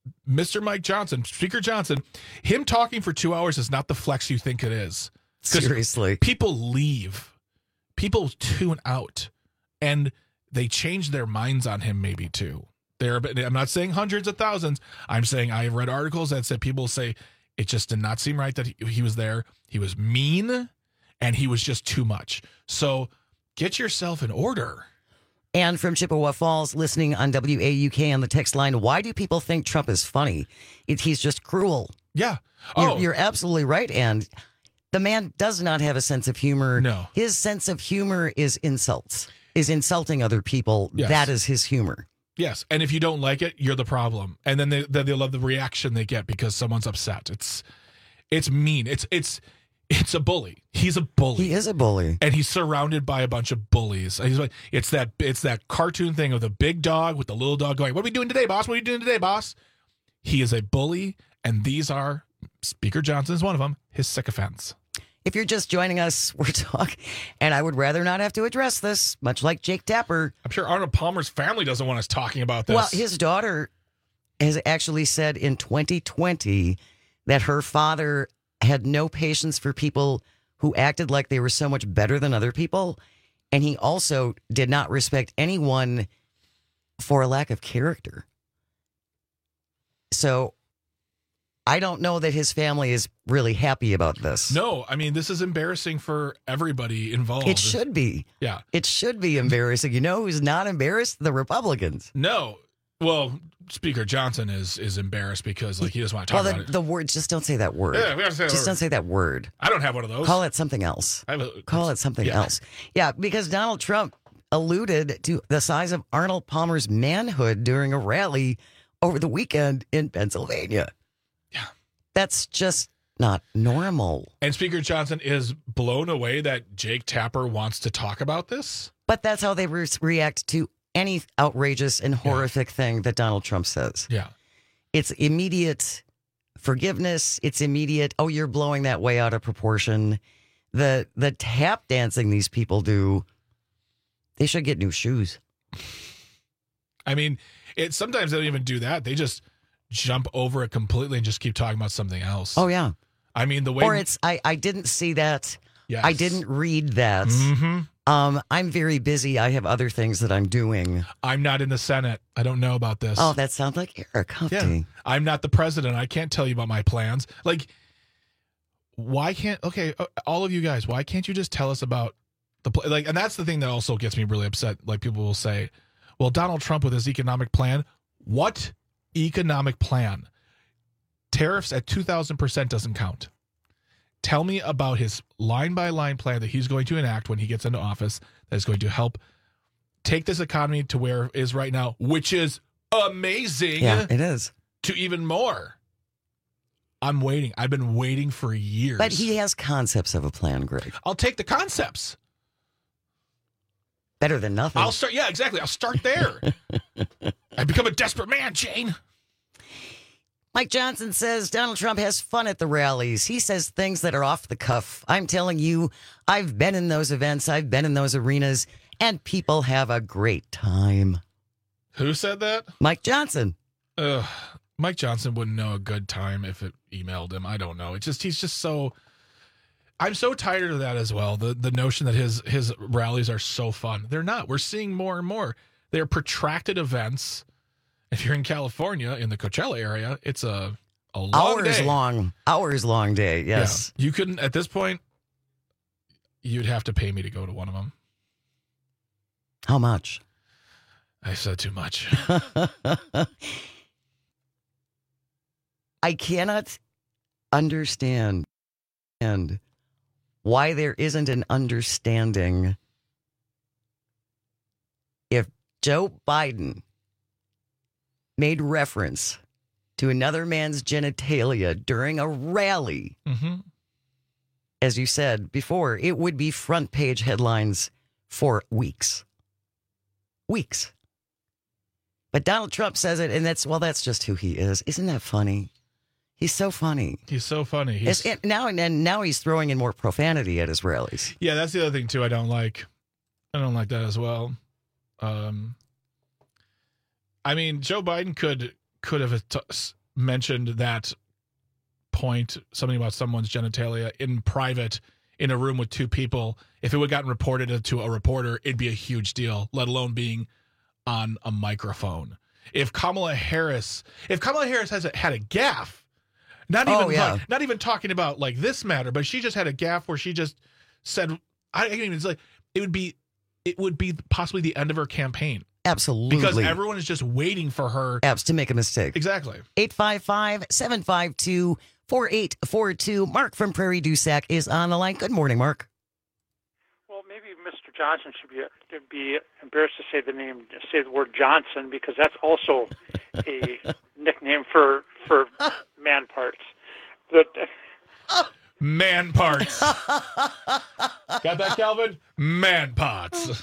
Mr. Mike Johnson, Speaker Johnson, him talking for 2 hours is not the flex you think it is. Seriously. People leave. People tune out. And they change their minds on him maybe too. I'm not saying hundreds of thousands. I'm saying I have read articles that said people say it just did not seem right that he was there. He was mean and he was just too much. So get yourself in order. And from Chippewa Falls, listening on WAUK on the text line, why do people think Trump is funny? He's just cruel. Yeah. You're absolutely right. And the man does not have a sense of humor. No. His sense of humor is insults. Is insulting other people. Yes. That is his humor. Yes, and if you don't like it, you're the problem. And then they love the reaction they get because someone's upset. It's mean. It's a bully. He's a bully. He is a bully, and he's surrounded by a bunch of bullies. It's that cartoon thing of the big dog with the little dog going, "What are we doing today, boss? What are you doing today, boss?" He is a bully, and these are Speaker Johnson is one of them. His sycophants. If you're just joining us, we're talking, and I would rather not have to address this, much like Jake Tapper. I'm sure Arnold Palmer's family doesn't want us talking about this. Well, his daughter has actually said in 2020 that her father had no patience for people who acted like they were so much better than other people, and he also did not respect anyone for a lack of character. So I don't know that his family is really happy about this. No, I mean, this is embarrassing for everybody involved. It should be. Yeah. It should be embarrassing. You know who's not embarrassed? The Republicans. No. Well, Speaker Johnson is embarrassed because he doesn't want to talk about it. The word, just don't say that word. Yeah, we have to say that just word. Don't say that word. I don't have one of those. Call it something else. Call it something else. Yeah, because Donald Trump alluded to the size of Arnold Palmer's manhood during a rally over the weekend in Pennsylvania. Yeah. That's just not normal. And Speaker Johnson is blown away that Jake Tapper wants to talk about this. But that's how they react to any outrageous and horrific thing that Donald Trump says. Yeah. It's immediate forgiveness. It's immediate, oh, you're blowing that way out of proportion. The tap dancing these people do, they should get new shoes. I mean, sometimes they don't even do that. They just jump over it completely and just keep talking about something else. Oh, yeah. I mean, the way... Or it's, I didn't see that. Yes. I didn't read that. Mm-hmm. I'm very busy. I have other things that I'm doing. I'm not in the Senate. I don't know about this. Oh, that sounds like Eric Huffty. Yeah. I'm not the president. I can't tell you about my plans. Like, why can't... Okay, all of you guys, why can't you just tell us about the... and that's the thing that also gets me really upset. Like, people will say, well, Donald Trump with his economic plan. What economic plan? Tariffs at 2,000% doesn't count. Tell me about his line-by-line plan that he's going to enact when he gets into office that is going to help take this economy to where it is right now, which is amazing. Yeah, it is. To even more. I'm waiting. I've been waiting for years. But he has concepts of a plan, Greg. I'll take the concepts. Better than nothing. Yeah, exactly. I'll start there. I become a desperate man, Jane. Mike Johnson says Donald Trump has fun at the rallies. He says things that are off the cuff. I'm telling you, I've been in those events. I've been in those arenas, and people have a great time. Who said that? Mike Johnson. Mike Johnson wouldn't know a good time if it emailed him. I don't know. He's just so... I'm so tired of that as well. The notion that his rallies are so fun. They're not. We're seeing more and more. They're protracted events. If you're in California, in the Coachella area, it's a long day. Hours long day, yes. Yeah. You couldn't, at this point, you'd have to pay me to go to one of them. How much? I said too much. I cannot understand why there isn't an understanding if Joe Biden made reference to another man's genitalia during a rally. Mm-hmm. As you said before, it would be front page headlines for weeks. Weeks. But Donald Trump says it, and that's just who he is. Isn't that funny? He's so funny. He's so funny. Now he's throwing in more profanity at his rallies. Yeah, that's the other thing too. I don't like that as well. I mean, Joe Biden could have mentioned that point, something about someone's genitalia in private in a room with two people. If it would have gotten reported to a reporter, it'd be a huge deal, let alone being on a microphone. If Kamala Harris has had a gaffe, not even talking about like this matter, but she just had a gaffe where she just said, it would be possibly the end of her campaign. Absolutely. Because everyone is just waiting for her to make a mistake. Exactly. 855-752-4842. Mark from Prairie du Sac is on the line. Good morning, Mark. Well, maybe Mr. Johnson should be embarrassed to say the word Johnson, because that's also a nickname for man parts. Man parts. Got that, Calvin? Man parts.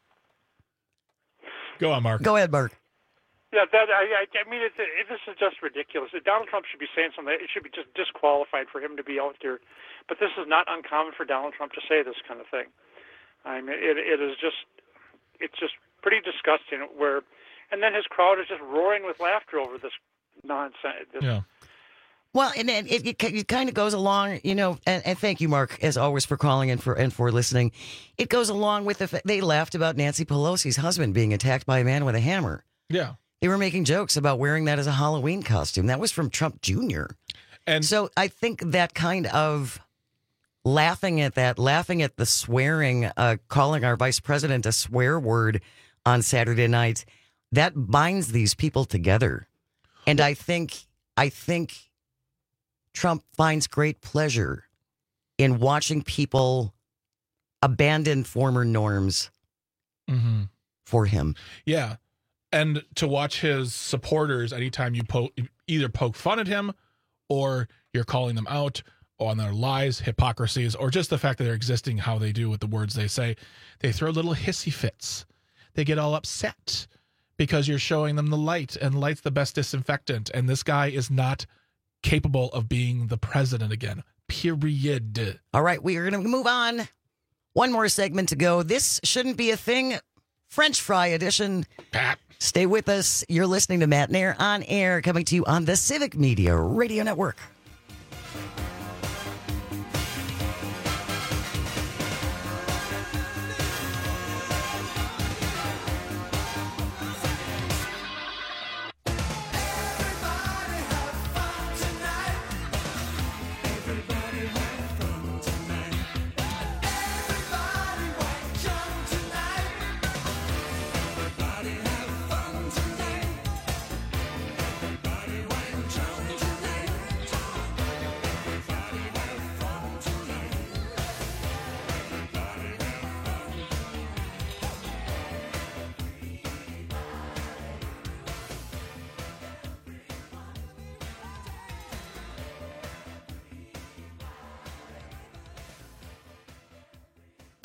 Go on, Mark. Go ahead, Mark. Yeah, I mean, this is just ridiculous. Donald Trump should be saying something. It should be just disqualified for him to be out there. But this is not uncommon for Donald Trump to say this kind of thing. I mean, it's just pretty disgusting. And then his crowd is just roaring with laughter over this nonsense. Yeah. Well, and it kind of goes along, and thank you, Mark, as always, for calling and for listening. It goes along with they laughed about Nancy Pelosi's husband being attacked by a man with a hammer. Yeah. They were making jokes about wearing that as a Halloween costume. That was from Trump Jr. And so I think that kind of laughing at the swearing, calling our vice president a swear word on Saturday night, that binds these people together. And I think Trump finds great pleasure in watching people abandon former norms for him. Yeah. And to watch his supporters, anytime you either poke fun at him or you're calling them out on their lies, hypocrisies, or just the fact that they're existing how they do with the words they say, they throw little hissy fits. They get all upset because you're showing them the light, and light's the best disinfectant. And this guy is not capable of being the president again. Period. All right, we are going to move on. One more segment to go. This shouldn't be a thing. French fry edition. Pat. Stay with us. You're listening to Matt Nair on air, coming to you on the Civic Media Radio Network.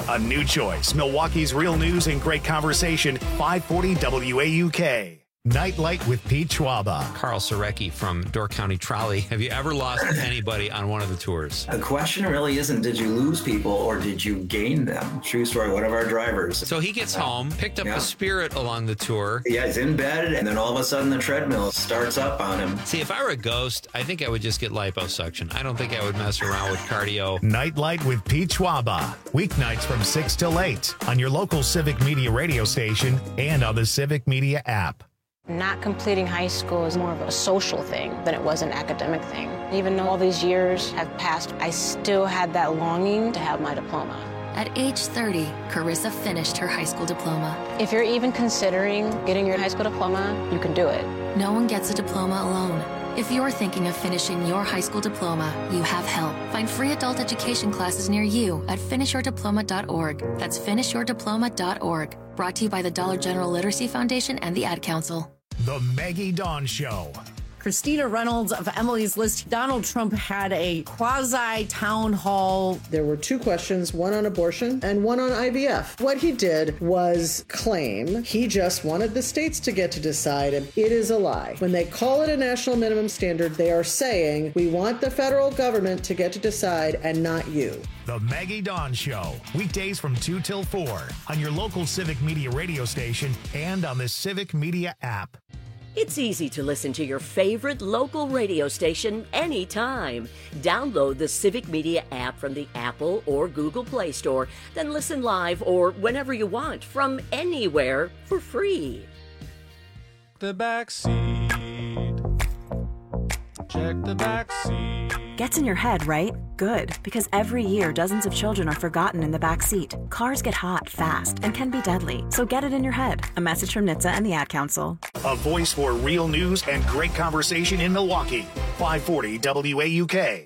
A new choice. Milwaukee's real news and great conversation. 540 WAUK. Nightlight with Pete Schwaba. Carl Surecki from Door County Trolley. Have you ever lost anybody on one of the tours? The question really isn't did you lose people or did you gain them? True story, one of our drivers. So he gets home, picked up a Spirit along the tour. Yeah, he's in bed, and then all of a sudden the treadmill starts up on him. See, if I were a ghost, I think I would just get liposuction. I don't think I would mess around with cardio. Nightlight with Pete Schwaba. Weeknights from 6 till 8 on your local Civic Media radio station and on the Civic Media app. Not completing high school is more of a social thing than it was an academic thing. Even though all these years have passed, I still had that longing to have my diploma. At age 30, Carissa finished her high school diploma. If you're even considering getting your high school diploma, you can do it. No one gets a diploma alone. If you're thinking of finishing your high school diploma, you have help. Find free adult education classes near you at finishyourdiploma.org. That's finishyourdiploma.org. Brought to you by the Dollar General Literacy Foundation and the Ad Council. The Maggie Dawn Show. Christina Reynolds of Emily's List. Donald Trump had a quasi-town hall. There were two questions, one on abortion and one on IVF. What he did was claim he just wanted the states to get to decide, and it is a lie. When they call it a national minimum standard, they are saying, we want the federal government to get to decide and not you. The Maggie Dawn Show. Weekdays from 2 till 4 on your local Civic Media radio station and on the Civic Media app. It's easy to listen to your favorite local radio station anytime. Download the Civic Media app from the Apple or Google Play Store, then listen live or whenever you want from anywhere for free. The back seat. Check the back seat. Gets in your head, right? Good, because every year dozens of children are forgotten in the back seat. Cars get hot fast and can be deadly, so get it in your head. A message from NHTSA and the Ad Council. A voice for real news and great conversation in Milwaukee. 540 WAUK.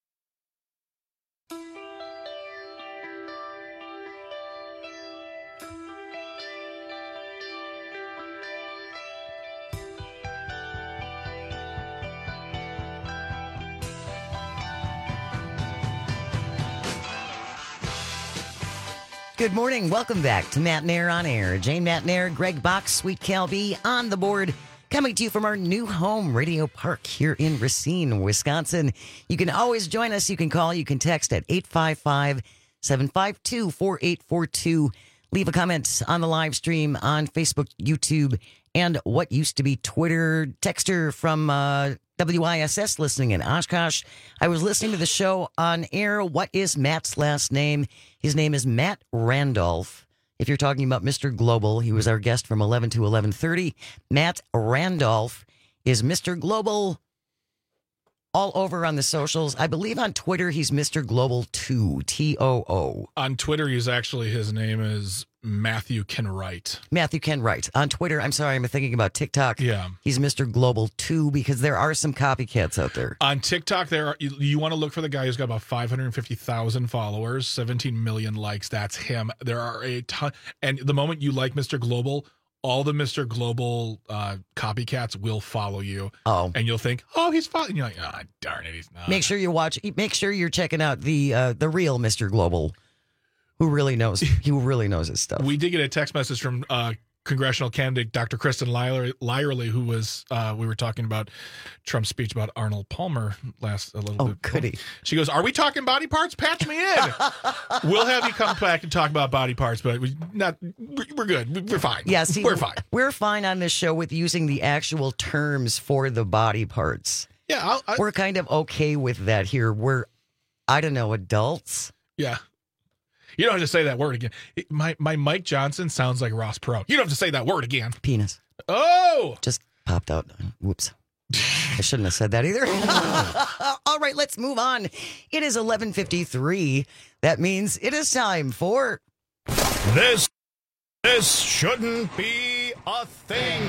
Good morning. Welcome back to Matt Nair on Air. Jane Matt Nair, Greg Box, Sweet Cal B on the board, coming to you from our new home, Radio Park, here in Racine, Wisconsin. You can always join us. You can call, you can text at 855-752-4842. Leave a comment on the live stream on Facebook, YouTube, and what used to be Twitter. Texter from WISS listening in Oshkosh. I was listening to the show on air. What is Matt's last name? His name is Matt Randolph. If you're talking about Mr. Global, he was our guest from 11 to 11:30. Matt Randolph is Mr. Global all over on the socials. I believe on Twitter, he's Mr. Global 2, TOO. On Twitter, his name is Matthew Kenwright. Matthew Kenwright. On Twitter, I'm sorry, I'm thinking about TikTok. Yeah. He's Mr. Global 2 because there are some copycats out there. On TikTok, you want to look for the guy who's got about 550,000 followers, 17 million likes. That's him. There are a ton. And the moment you like Mr. Global, all the Mr. Global copycats will follow you. Oh. And you'll think, oh, he's following. You're like, oh, darn it, he's not. Make sure you watch. Make sure you're checking out the real Mr. Global, who really knows his stuff. We did get a text message from congressional candidate Dr. Kristen Lyerly, who was we were talking about Trump's speech about Arnold Palmer last a little bit. Oh, goody. She goes, "Are we talking body parts? Patch me in. We'll have you come back and talk about body parts, but we're good. We're fine. Yeah, see, we're fine. We're fine on this show with using the actual terms for the body parts. Yeah, we're kind of okay with that here. We're, I don't know, adults. Yeah." You don't have to say that word again. My Mike Johnson sounds like Ross Perot. You don't have to say that word again. Penis. Oh! Just popped out. Whoops. I shouldn't have said that either. All right, let's move on. It is 11:53. That means it is time for... This shouldn't be a thing.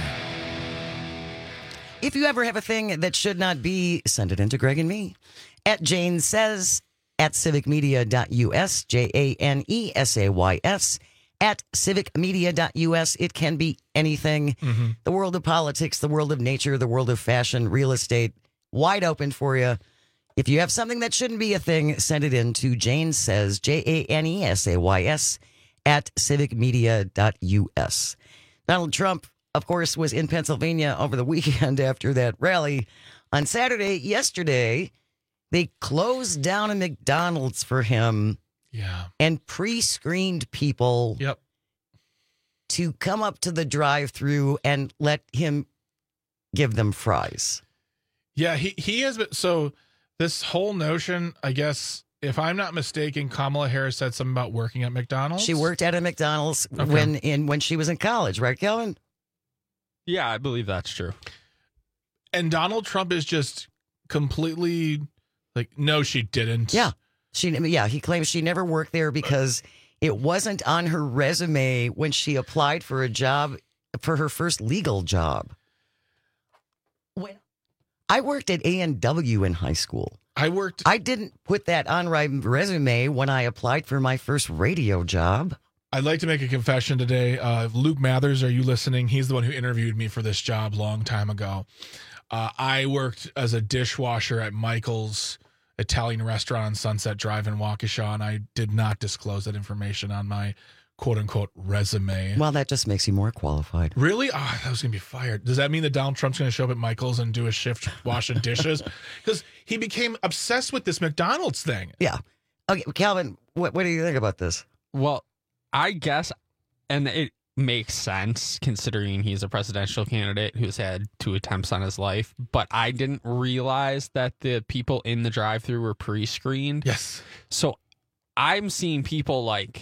If you ever have a thing that should not be, send it in to Greg and me. At Jane Says... at civicmedia.us, JANESAYS, at civicmedia.us. It can be anything. Mm-hmm. The world of politics, the world of nature, the world of fashion, real estate, wide open for you. If you have something that shouldn't be a thing, send it in to Jane Says, JANESAYS, at civicmedia.us. Donald Trump, of course, was in Pennsylvania over the weekend after that rally. On yesterday, they closed down a McDonald's for him. Yeah. And pre-screened people to come up to the drive-thru and let him give them fries. Yeah, he has been. So this whole notion, I guess, if I'm not mistaken, Kamala Harris said something about working at McDonald's. She worked at a McDonald's when she was in college, right, Kelvin? Yeah, I believe that's true. And Donald Trump is just completely like, no, she didn't. Yeah. He claims she never worked there because it wasn't on her resume when she applied for a job, for her first legal job. I worked at A&W in high school. I didn't put that on my resume when I applied for my first radio job. I'd like to make a confession today. Luke Mathers, are you listening? He's the one who interviewed me for this job a long time ago. I worked as a dishwasher at Michael's Italian restaurant on Sunset Drive in Waukesha, and I did not disclose that information on my quote-unquote resume. Well, that just makes you more qualified. Really? Oh, I was going to be fired. Does that mean that Donald Trump's going to show up at Michael's and do a shift washing dishes? Because he became obsessed with this McDonald's thing. Yeah. Okay, Calvin, what do you think about this? Well, I guess, and it makes sense considering he's a presidential candidate who's had 2 attempts on his life, but I didn't realize that the people in the drive-thru were pre-screened. Yes. So I'm seeing people like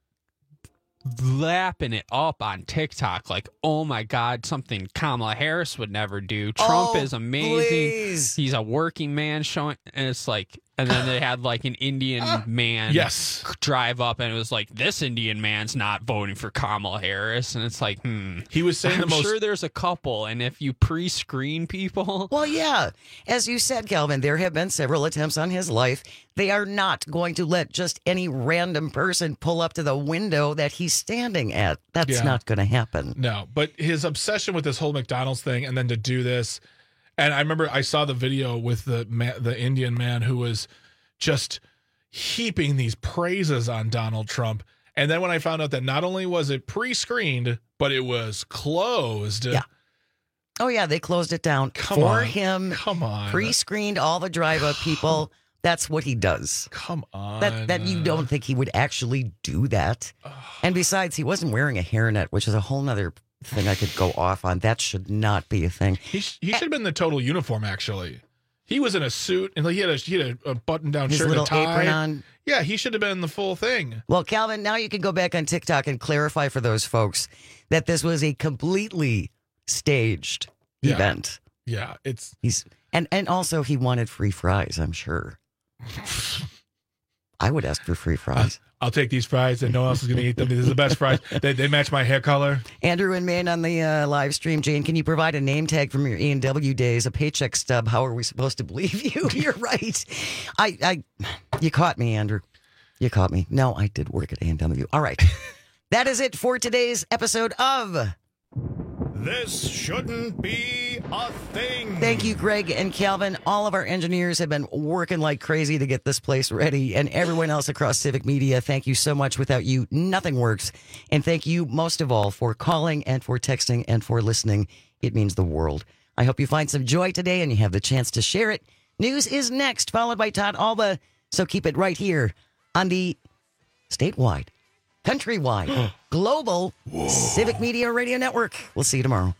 lapping it up on TikTok like, oh my God, something Kamala Harris would never do. Trump is amazing. Please. He's a working man showing, and it's like, and then they had like an Indian man drive up, and it was like, this Indian man's not voting for Kamala Harris. And it's like, He was saying I'm sure there's a couple, and if you pre-screen people. Well, yeah. As you said, Calvin, there have been several attempts on his life. They are not going to let just any random person pull up to the window that he's standing at. That's not going to happen. No, but his obsession with this whole McDonald's thing, and then to do this. And I remember I saw the video with the Indian man who was just heaping these praises on Donald Trump. And then when I found out that not only was it pre-screened, but it was closed. Yeah. Oh, yeah, they closed it down for him. Come on. Pre-screened all the drive-up people. That's what he does. Come on. That you don't think he would actually do that. And besides, he wasn't wearing a hairnet, which is a whole nother thing I could go off on. That should not be a thing. He should have been in the total uniform, actually. He was in a suit, and he had a button-down shirt and a tie. Apron on. Yeah, he should have been in the full thing. Well, Calvin, now you can go back on TikTok and clarify for those folks that this was a completely staged event. Yeah, and also he wanted free fries, I'm sure. I would ask for free fries. I'll take these fries, and no one else is going to eat them. These are the best fries. They match my hair color. Andrew and Maine on the live stream. Jane, can you provide a name tag from your A&W days, a paycheck stub? How are we supposed to believe you? You're right. You caught me, Andrew. You caught me. No, I did work at A&W. All right. That is it for today's episode of This Shouldn't Be a Thing. Thank you, Greg and Calvin. All of our engineers have been working like crazy to get this place ready, and everyone else across Civic Media, thank you so much. Without you, nothing works. And thank you most of all for calling and for texting and for listening. It means the world. I hope you find some joy today and you have the chance to share it. News is next, followed by Todd Alba. So keep it right here on the statewide, countrywide, global Civic Media Radio Network. We'll see you tomorrow.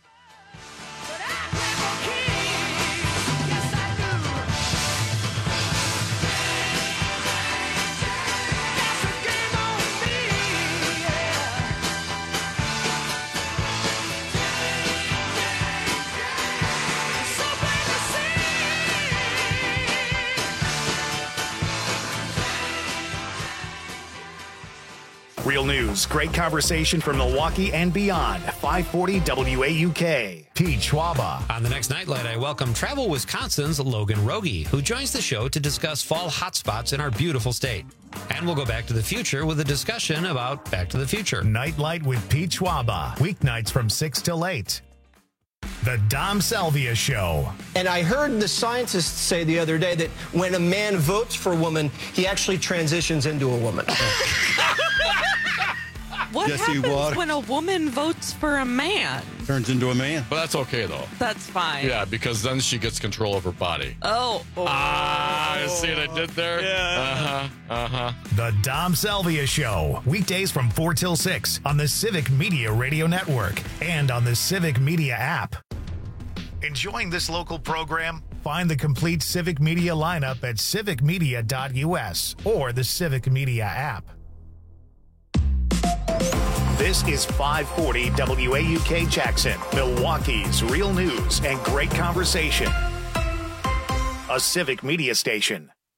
Real news, great conversation from Milwaukee and beyond. 540 WAUK. Pete Schwaba. On the next Nightlight, I welcome Travel Wisconsin's Logan Rogie, who joins the show to discuss fall hotspots in our beautiful state. And we'll go back to the future with a discussion about Back to the Future. Nightlight with Pete Schwaba. Weeknights from 6 till 8. The Dom Salvia Show. And I heard the scientists say the other day that when a man votes for a woman, he actually transitions into a woman. What happens when a woman votes for a man? Turns into a man. But that's okay, though. That's fine. Yeah, because then she gets control of her body. Oh. You see what I did there? Yeah. The Dom Salvia Show. Weekdays from 4 till 6 on the Civic Media Radio Network and on the Civic Media app. Enjoying this local program? Find the complete Civic Media lineup at civicmedia.us or the Civic Media app. This is 540 WAUK Jackson, Milwaukee's real news and great conversation. A Civic Media station.